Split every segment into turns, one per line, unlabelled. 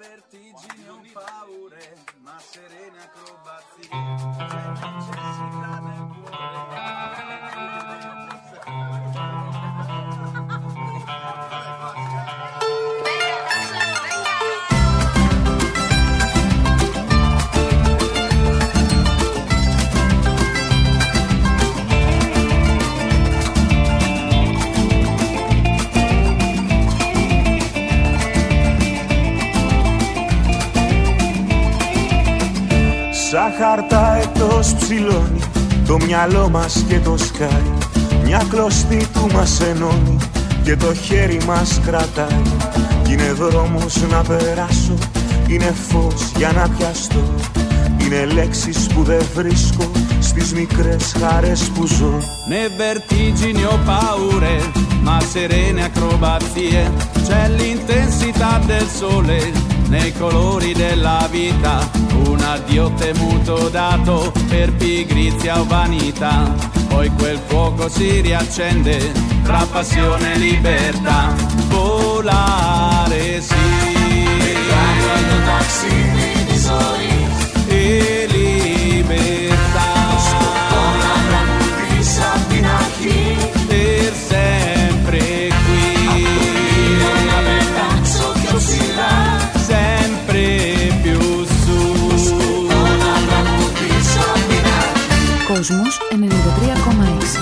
vertigini o paure, ma serene acrobazie, c'è necessità nel
Σαν χαρτά εκτός ψηλώνει το μυαλό μας και το σκάει. Μια κλωστή του μας ενώνει και το χέρι μας κρατάει. Είναι δρόμος να περάσω, είναι φως για να πιαστώ. Είναι λέξεις που δεν βρίσκω στις μικρές χαρές που ζω.
Né vertigini o paure, ma serene acrobazie. C'è l'intensità del sole nei colori della vita. Un addio temuto dato per pigrizia o vanità. Poi quel fuoco si riaccende tra passione e libertà. Volare sì,
το ταξίδι της ζωής
e libertà.
Το σκοπό να τραγουδείς απ' την αρχή.
Per sempre qui.
Να πετάξω πιο ψηλά.
Sempre più su.
Το σκοπό να τραγουδείς απ' την αρχή.
Κόσμος 93,6.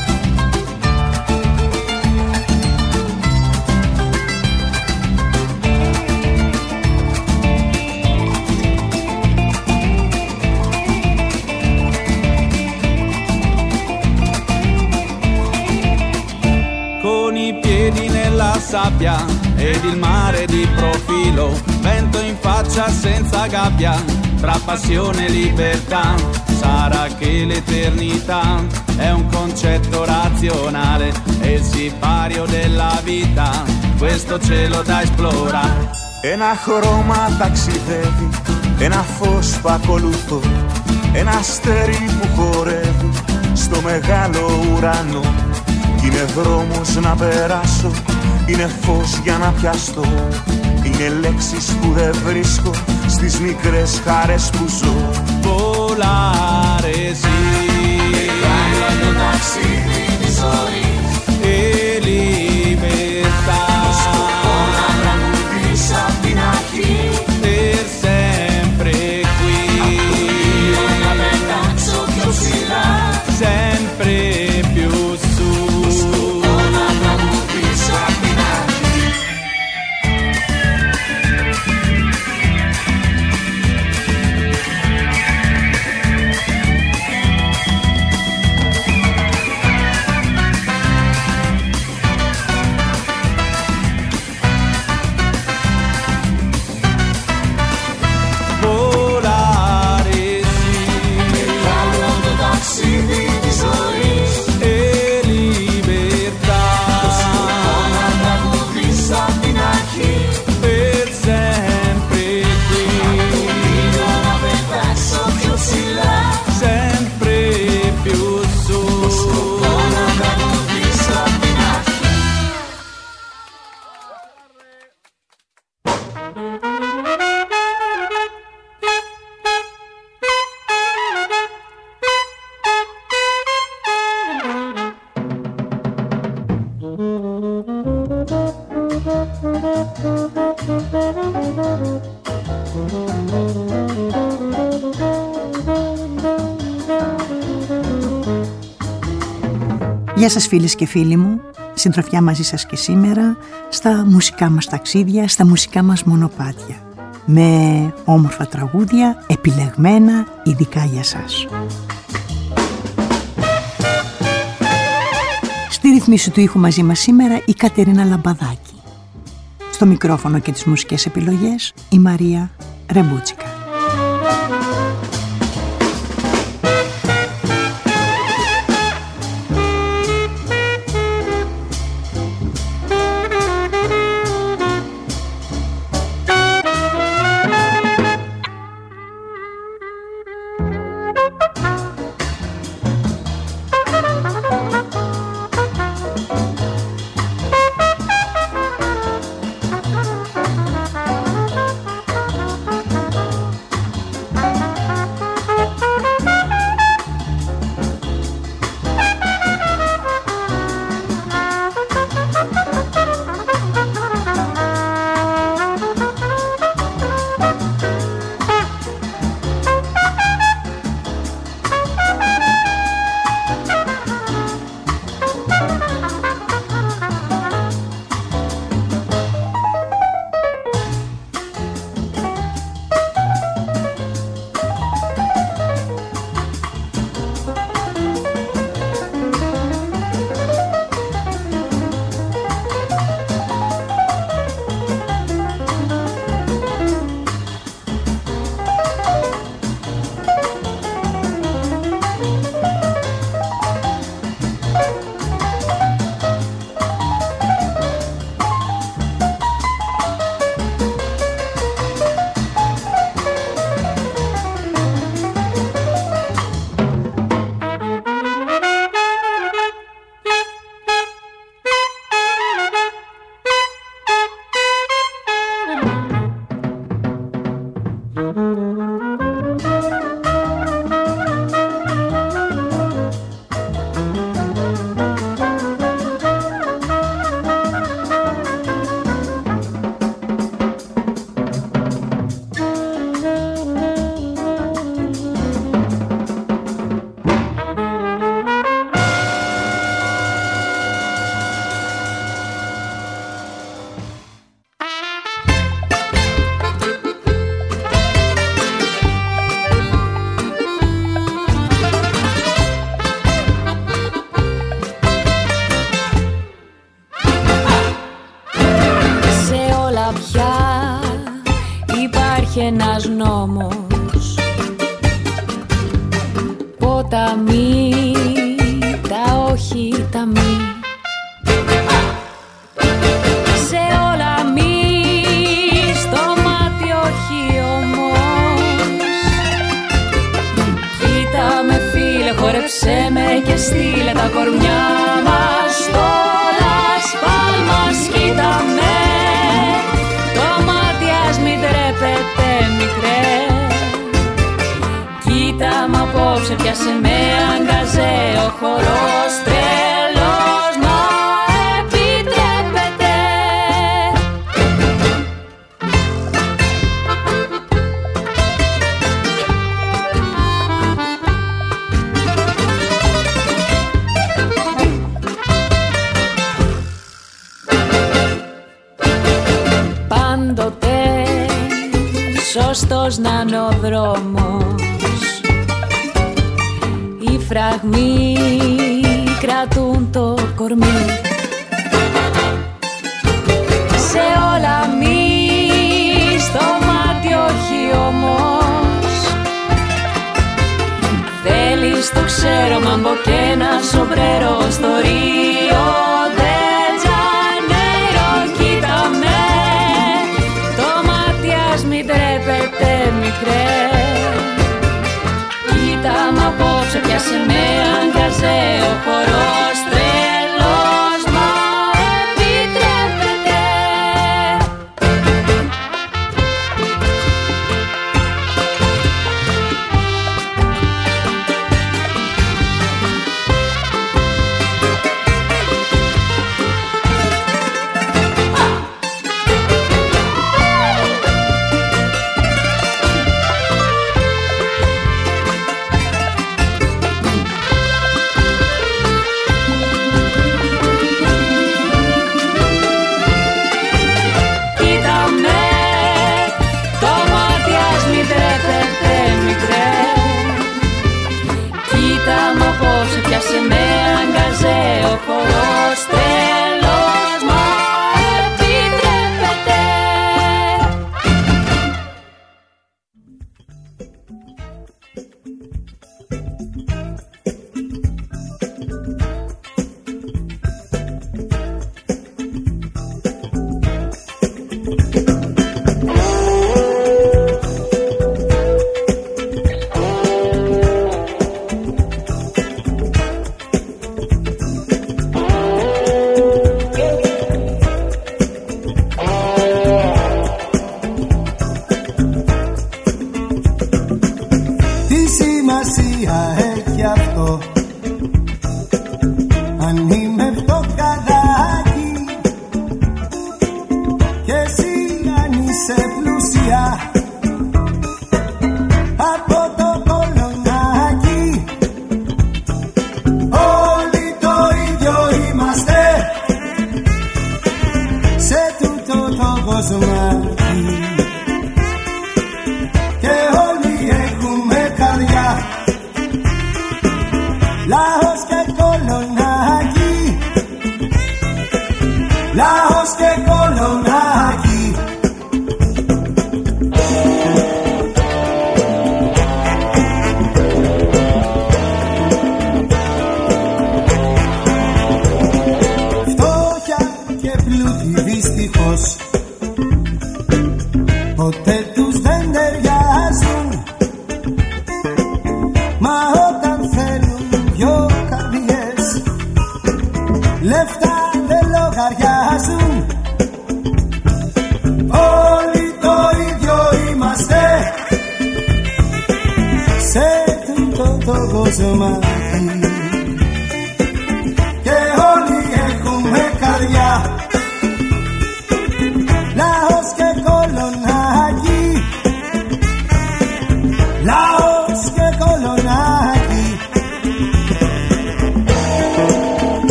Sabbia ed il mare di profilo, vento in faccia senza gabbia, tra passione e libertà. Sarà che l'eternità è un concetto razionale e il sipario della vita, questo cielo da esplorare.
Ένα χρώμα ταξιδεύει, ένα φως που ακολουθώ. Ένα αστέρι που χορεύει στο μεγάλο ουρανό. Είναι δρόμος να περάσω, είναι φως για να πιαστώ. Είναι λέξεις που δεν βρίσκω στις μικρές χαρές που ζω.
Volare sì,
το ταξίδι της ζωής
e libertà.
Το σκοπό να τραγουδείς απ' την αρχή.
Per sempre qui.
Να πετάξω πιο ψηλά.
Sempre più su.
Το σκοπό να τραγουδείς απ' την αρχή.
Γεια σας φίλες και φίλοι μου, συντροφιά μαζί σας και σήμερα στα μουσικά μας ταξίδια, στα μουσικά μας μονοπάτια, με όμορφα τραγούδια επιλεγμένα ειδικά για σας. Στη ρυθμίση του ήχου μαζί μας σήμερα η Κατερίνα Λαμπαδάκη. Στο μικρόφωνο και τις μουσικές επιλογές η Μαρία Ρεμπούτσικα.
υπάρχει ένας νόμος. Ποταμί, τα όχι, τα μη. Σε όλα μη, στο μάτι όχι όμως. Κοίτα με φίλε, χόρεψέ με και στείλε τα κορμιά μας στο Las Palmas. Κοίτα με, το μάτι ας μην τρέπεται μικρέ. Κοίτα μ' απόψε πιάσε με αγκαζέ, ο χορός τρελός να επιτρέπεται. Πάντοτε σωστός να είναι ο δρόμος. Οι φραγμοί κρατούν το κορμί. Σε όλα μη, στο μάτι όχι όμως. Θέλεις το ξέρω, μάμπο και ένα σομπρέρο στο Ρίο ντε Τζανέιρο. Κοίτα με, το μάτι ας μην τρέπεται μικρέ. Κοίτα μ' απόψε πιάσε με αγκαζέ, ο χορός τρελός μα επιτρέπεται. Πιάσε με αγκαζέ, ο χορός τρελός μα επιτρέπεται.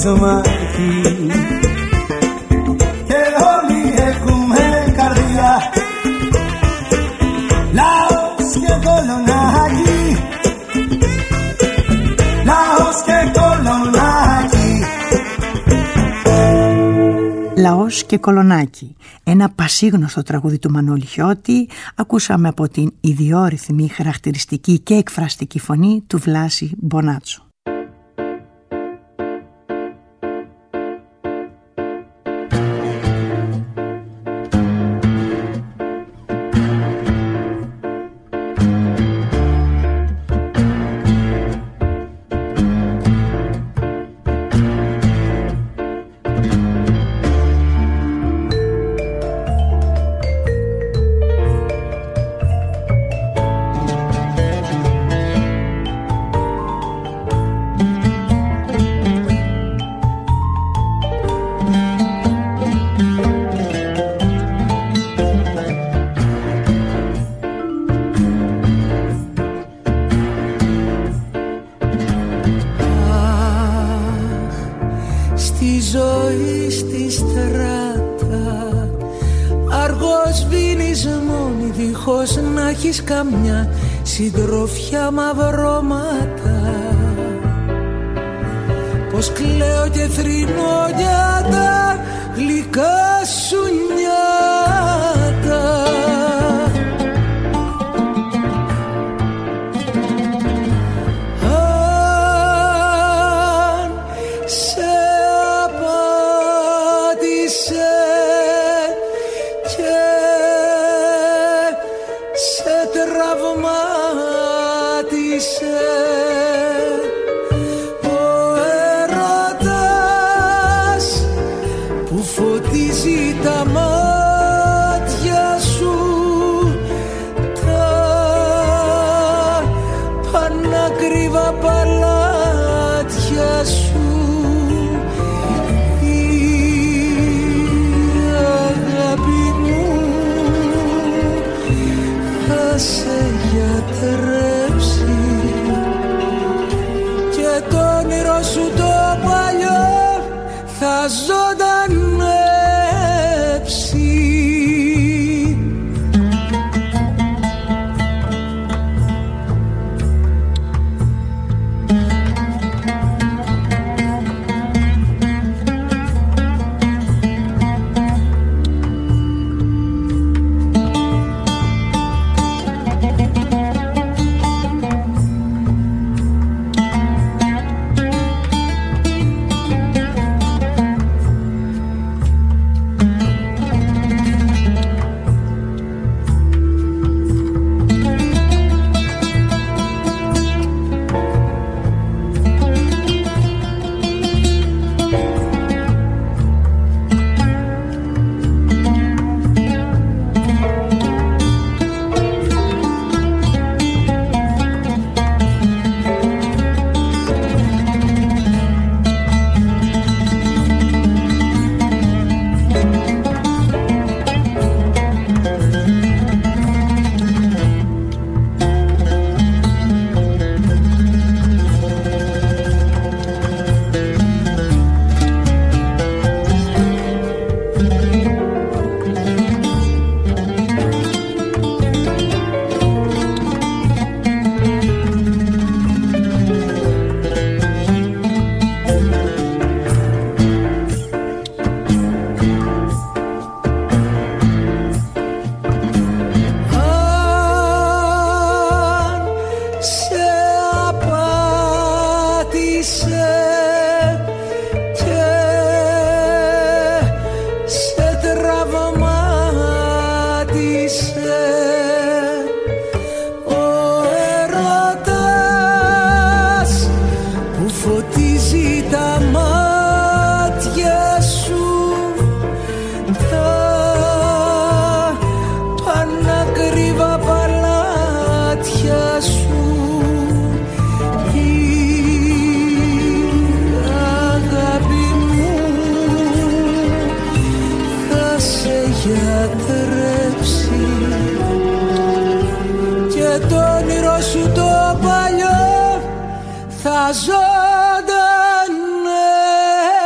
κοσμάκι και όλοι έχουμε καρδιά, λαός και κολονάκι, λαός και κολονάκι.
Λαός και κολονάκι, ένα πασίγνωστο τραγούδι του Μανώλη Χιώτη, ακούσαμε από την ιδιόρυθμη, χαρακτηριστική και εκφραστική φωνή του Βλάση Μπονάτσο.
Καμιά συντροφιά μαυρώματα, πως κλαίω και θρηνώ για τα γλυκά σου νιάτα. Αν σε απάτησε και σε τραυμάτισε ο έρωτας που φωτίζει τα μάτια σου, τα πανάκριβα παλάτια σου, η αγάπη μου θα σε γιατρέψει και το όνειρο σου το παλιό θα ζωντανέψει.
ζωντανέψει.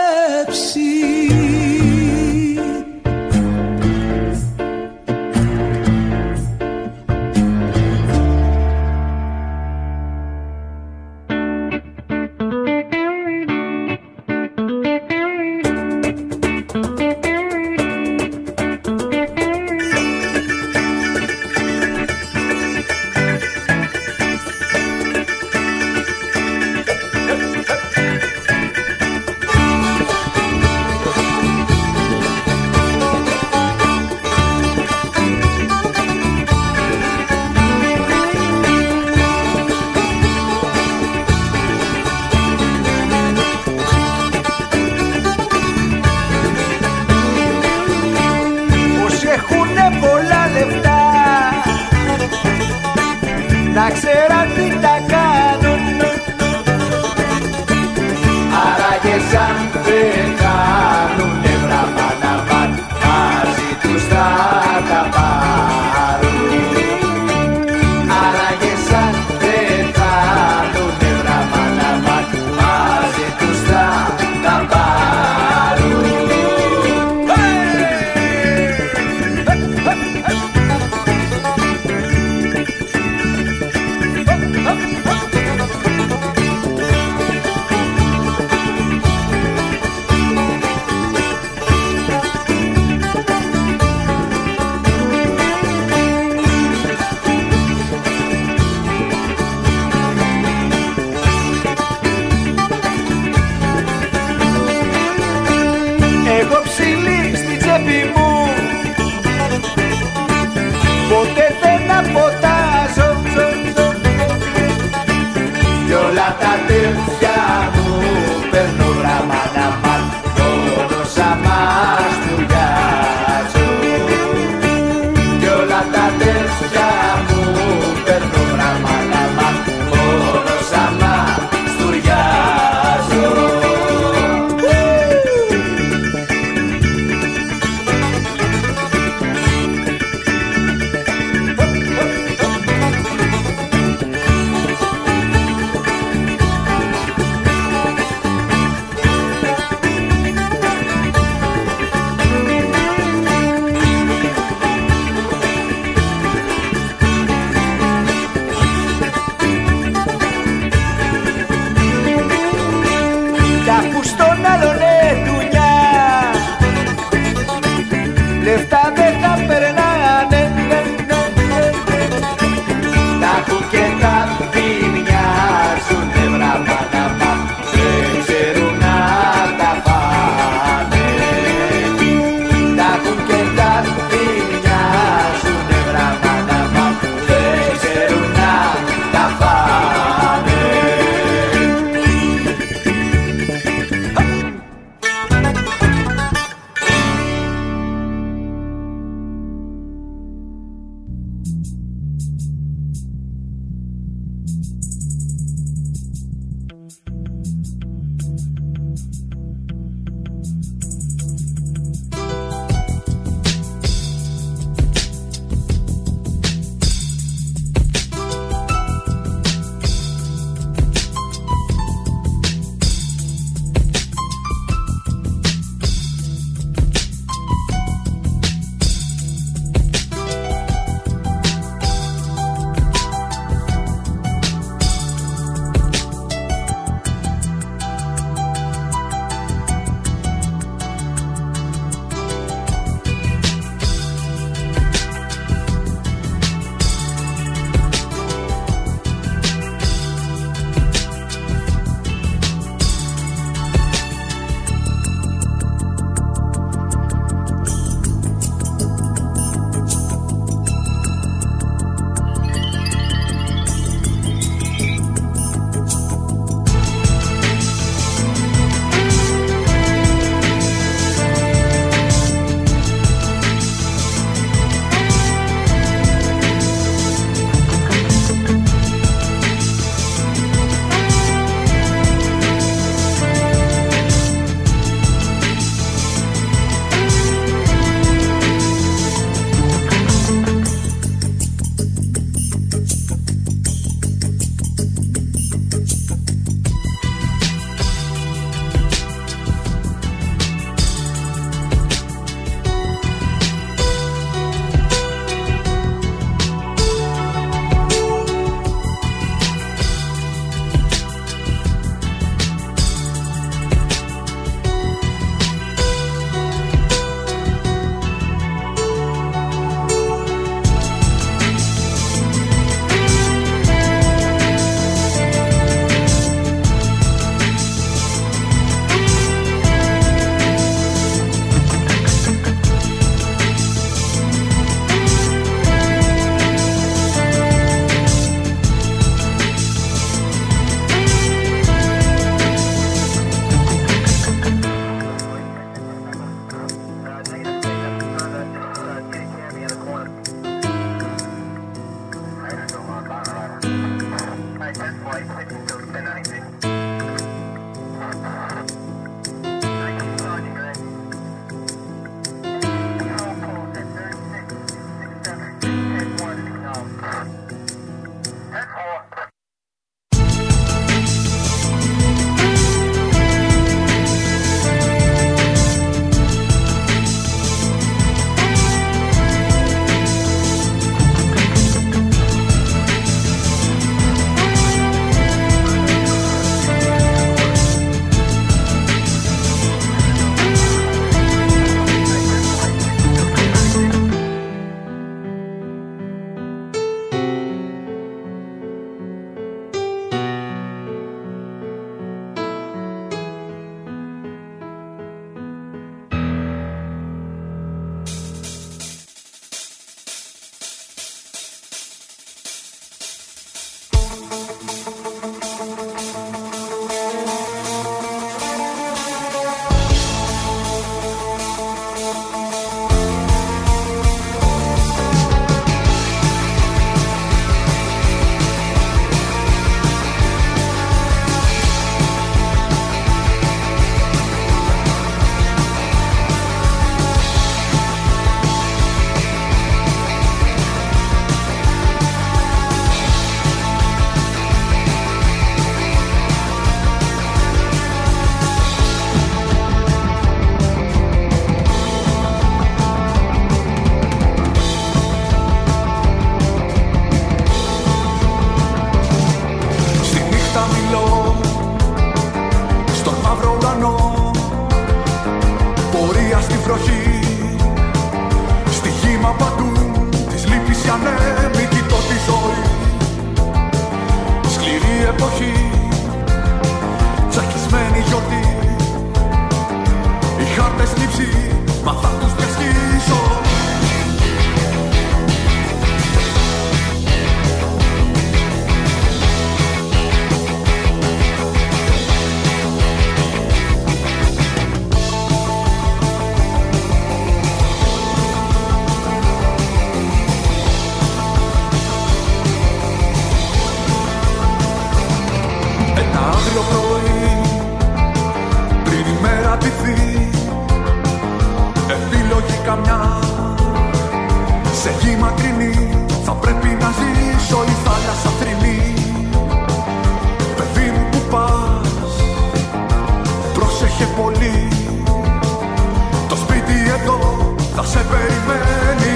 Σε γη μακρινή θα πρέπει να ζήσω, η θάλασσα θρηνή. Παιδί μου που πας, πρόσεχε πολύ, το σπίτι εδώ θα σε περιμένει.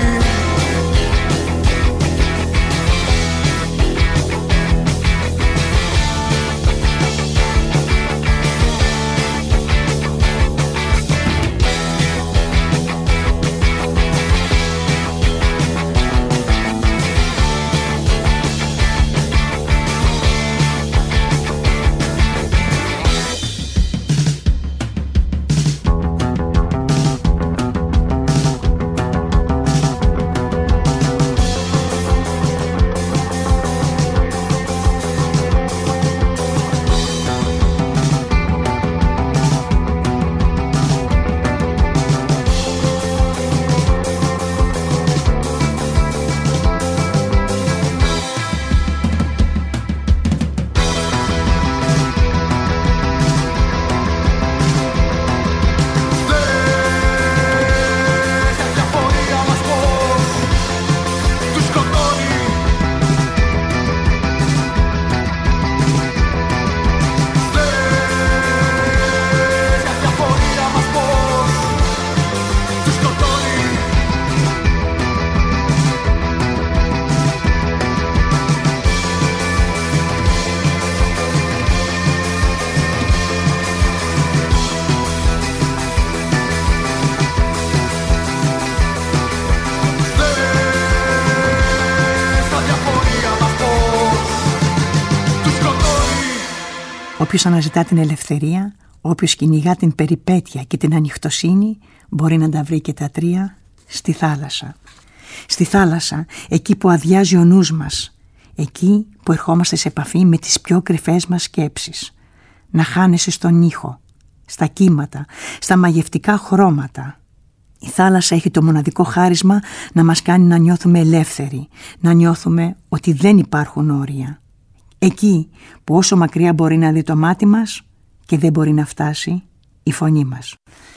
Όποιος αναζητά την ελευθερία, όποιος κυνηγά την περιπέτεια και την ανοιχτοσύνη, μπορεί να τα βρει και τα τρία στη θάλασσα. Στη θάλασσα, εκεί που αδειάζει ο νους μας, εκεί που ερχόμαστε σε επαφή με τις πιο κρυφές μας σκέψεις. Να χάνεσαι στον ήχο, στα κύματα, στα μαγευτικά χρώματα. Η θάλασσα έχει το μοναδικό χάρισμα να μας κάνει να νιώθουμε ελεύθεροι, να νιώθουμε ότι δεν υπάρχουν όρια. Εκεί που όσο μακριά μπορεί να δει το μάτι μας και δεν μπορεί να φτάσει η φωνή μας.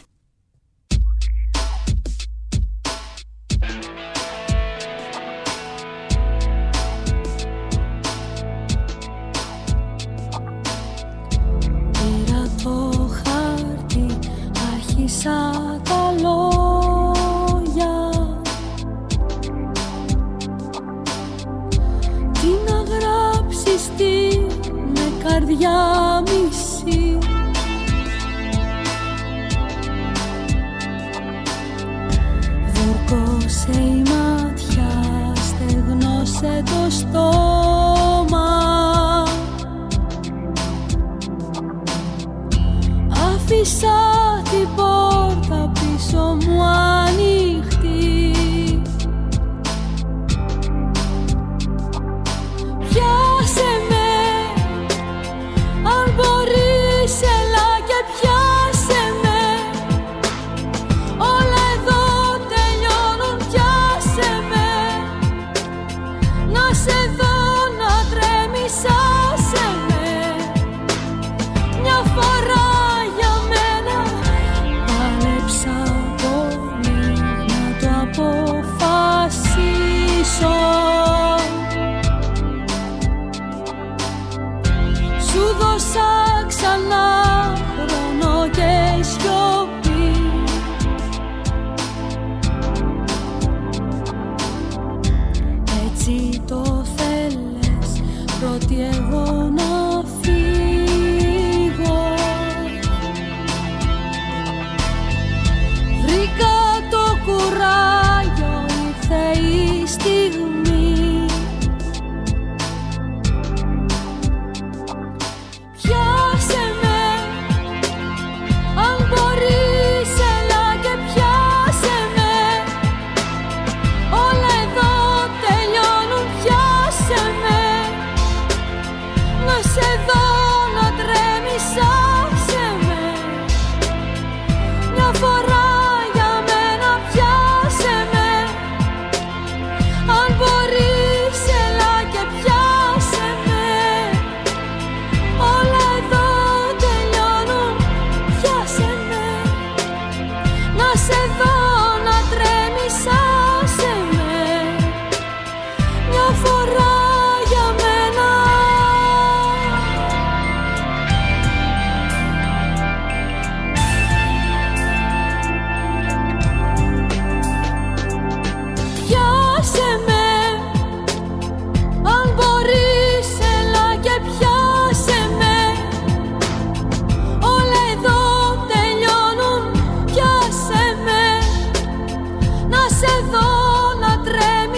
Πήρα το χάρτη, άρχισα τα λόγια, τι να γράψεις, τι με καρδιά μισή. Βουρκώσε η μάτια, στεγνώσε το στόμα, άφησα την πόρτα πίσω μου ανοιχτή. Πιάσε με, αν μπορείς έλα και πιάσε με. Όλα εδώ τελειώνουν, πιάσε με. Να σε δω να τρέμεις, άσε με. Μια φορά για μένα πάλεψα πολύ να το αποφασίσω. Σου δώσα ξανά χρόνο και σιωπή. Έτσι το θέλες, πρώτη εγώ να φύγω. Βρήκα το κουράγιο, ήρθε η στιγμή. Πιάσε με, αν μπορείς έλα και πιάσε με. Όλα εδώ τελειώνουν, πιάσε με.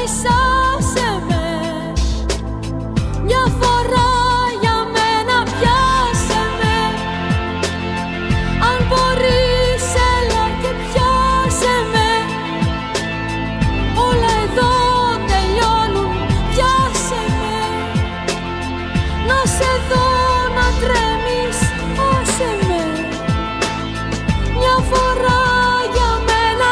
μπορείς άσε με, μια φορά για μένα πιάσε με. Αν μπορείς έλα και πιάσε με, όλα εδώ τελειώνουν, πιάσε με. Να σε δω να τρέμεις, άσε με, μια φορά για μένα.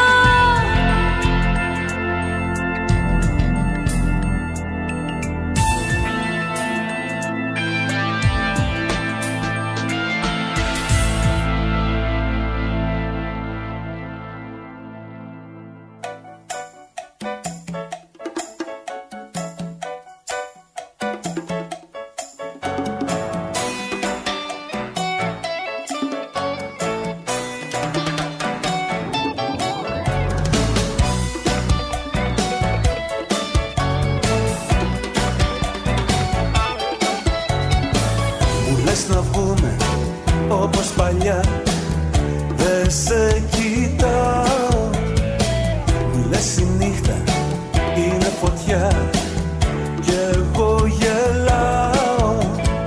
Να βγούμε όπως παλιά, δεν σε κοιτάω. Μου λες η νύχτα είναι φωτιά κι εγώ γελάω.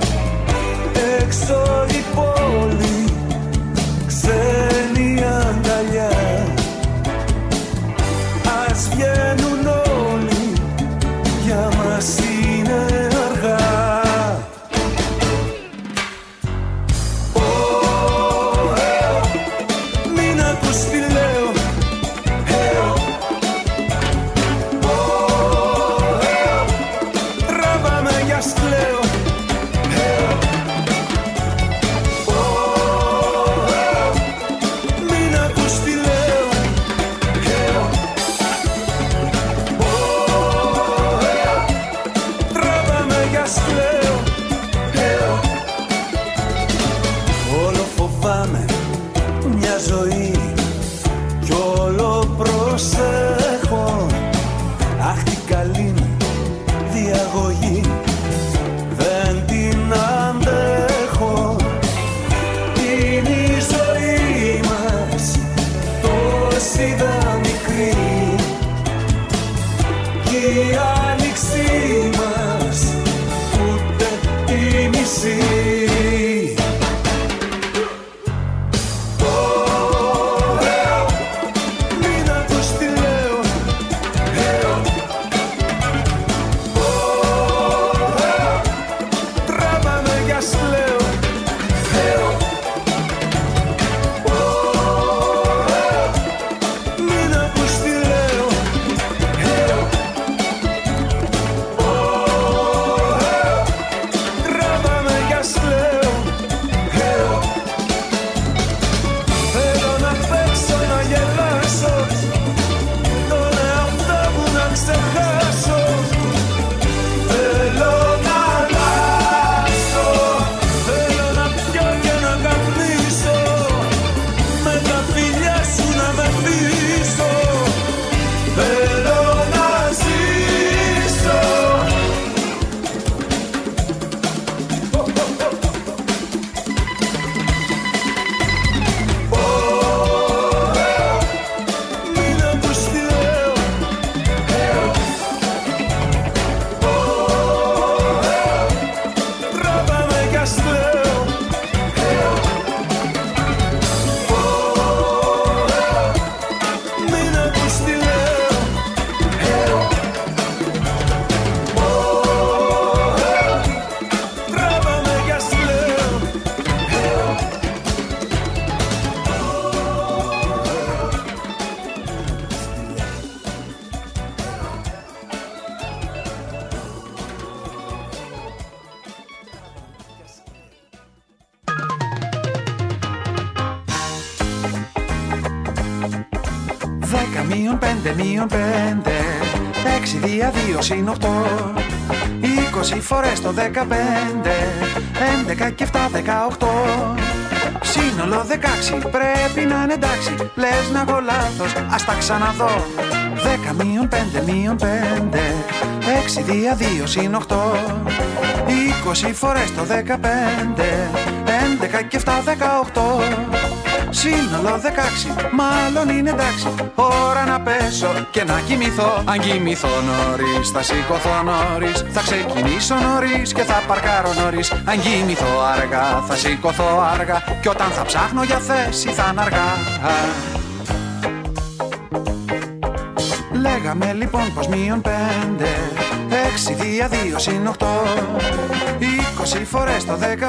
Έξω η πόλη, ξένη αγκαλιά. Ας βγαίνουν όλοι, για μας είναι αργά.
Μείον 5, μείον 5, 6 δια 2 συν 8, 20 φορές το 15, 11 και 7, 18, σύνολο 16, πρέπει να είναι εντάξει, λες να έχω λάθος, ας τα ξαναδώ. 10 μείον 5, μείον 5, 6 δια 2 συν 8, 20 φορές το 15, 11 και 7, 18, Σύνολο 16, μάλλον είναι εντάξει. Ώρα να πέσω και να κοιμηθώ. Αν κοιμηθώ νωρίς, θα σηκωθώ νωρίς. Θα ξεκινήσω νωρίς και θα παρκάρω νωρίς. Αν κοιμηθώ αργά, θα σηκωθώ αργά. Κι όταν θα ψάχνω για θέση θα είναι αργά. Λέγαμε λοιπόν πως μείον 5, 6 δια 2 συν 8, 20 φορές το 15,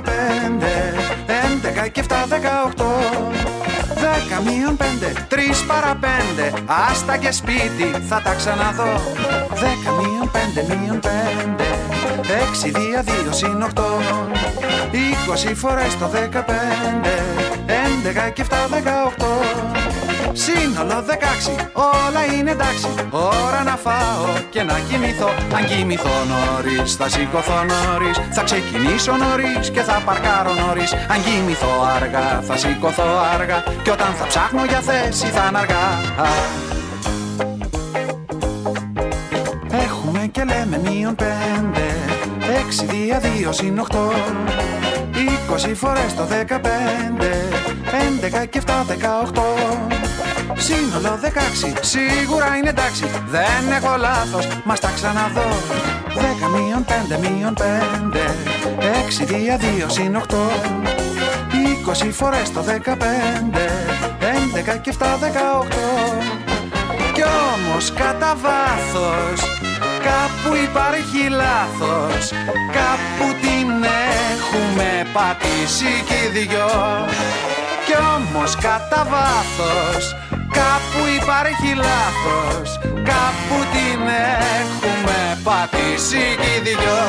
11 και 7 18. 10 μείον 5, 3 παρά 5, άστα και σπίτι θα τα ξαναδώ. 10 μείον 5 μείον 5, 6 δια 2 συν 8, 20 φορές το 15, 11 και 7 18. Σύνολο 16, όλα είναι εντάξει. Ώρα να φάω και να κοιμηθώ. Αν κοιμηθώ νωρίς, θα σηκωθώ νωρίς. Θα ξεκινήσω νωρίς και θα παρκάρω νωρίς. Αν κοιμηθώ αργά, θα σηκωθώ αργά. Και όταν θα ψάχνω για θέση θα είναι αργά. Έχουμε και λέμε μείον 5, 6 δια 2 συν 8, 20 φορές το 15, 11 και 7 18. Σύνολο 16, σίγουρα είναι εντάξει. Δεν έχω λάθος, μας τα ξαναδώ. 10 μείον 5 μείον 5, 6 δια 2 συν 8, 20 φορές το 15, 11 και 7 18. Κι όμως κατά βάθος κάπου υπάρχει λάθος. Κάπου την έχουμε πατήσει κι οι δυο. Κι όμως κατά βάθος κάπου υπάρχει λάθος. Κάπου την έχουμε πατήσει κι οι δυο.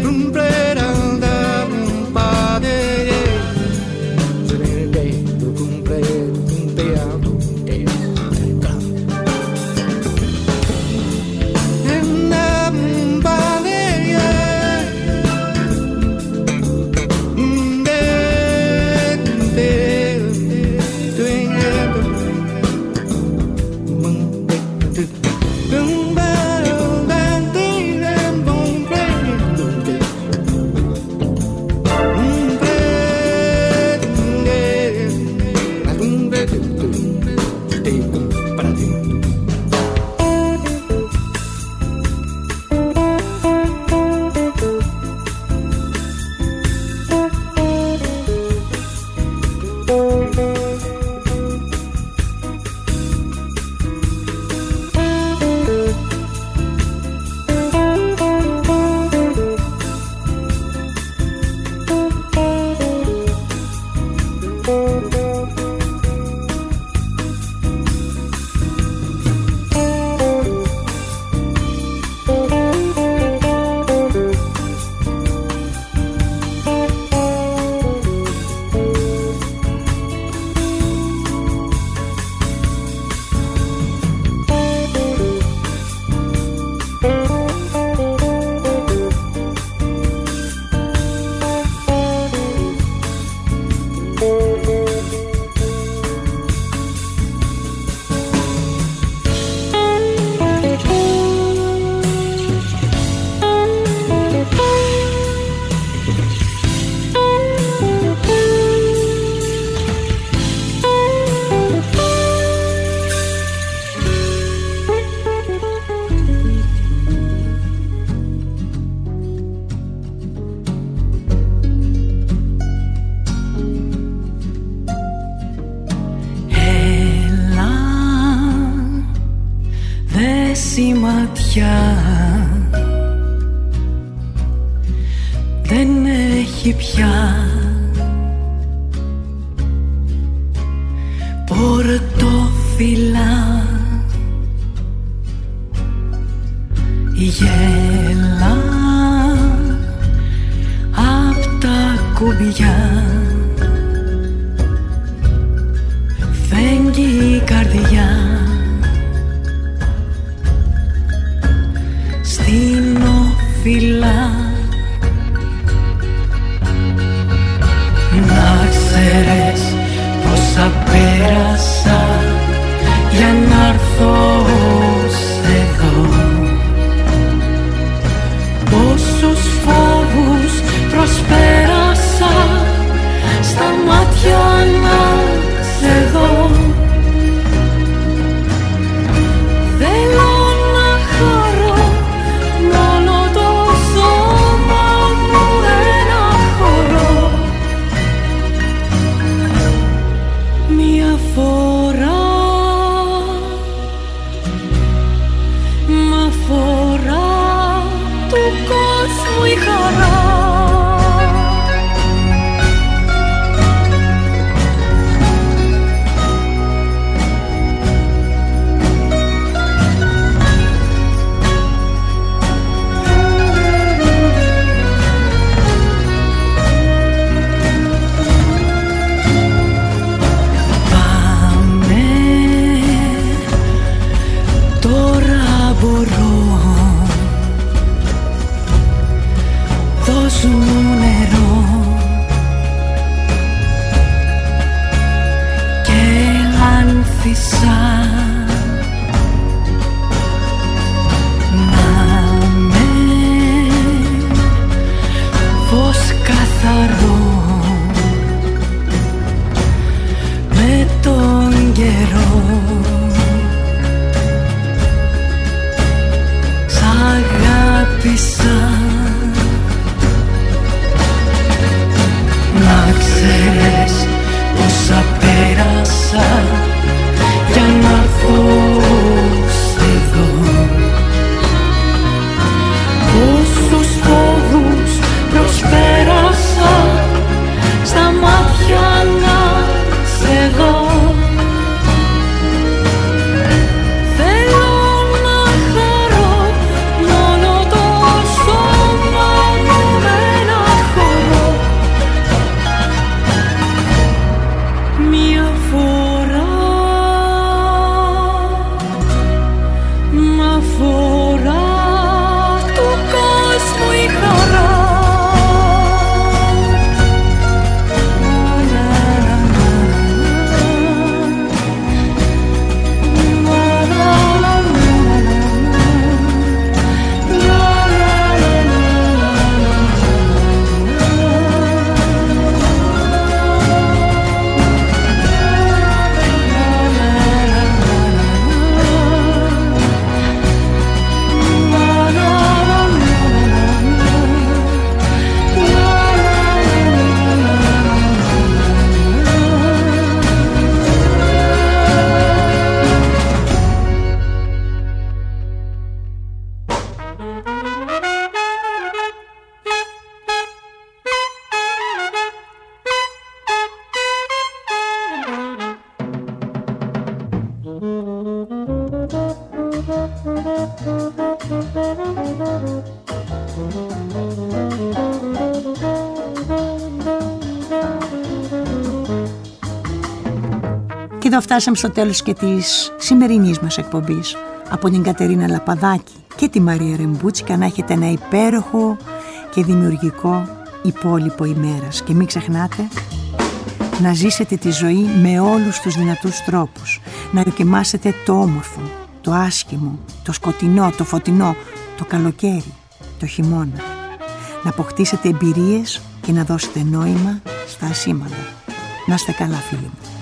η ματιά δεν έχει πια πορτοφυλά. Γέλα απ' τα κουμπιά, φέγγει η καρδιά στην οφειλά. Να ξέρεις πόσα πέρασα για να έρθω εδώ, πόσους φόβους προσπέρασα στα μάτια να σε δω. Θέλω να χαρώ με όλο το σώμα μου ένα χορό, μια φορά, μα φορά του κόσμου η χαρά.
Εδώ φτάσαμε στο τέλος και της σημερινής μας εκπομπής. Από την Κατερίνα Λαπαδάκη και τη Μαρία Ρεμπούτσικα να έχετε ένα υπέροχο και δημιουργικό υπόλοιπο ημέρας. Και μην ξεχνάτε να ζήσετε τη ζωή με όλους τους δυνατούς τρόπους. Να δοκιμάσετε το όμορφο, το άσχημο, το σκοτεινό, το φωτεινό, το καλοκαίρι, το χειμώνα. Να αποκτήσετε εμπειρίες και να δώσετε νόημα στα ασήμαντα. Να είστε καλά, φίλοι μου.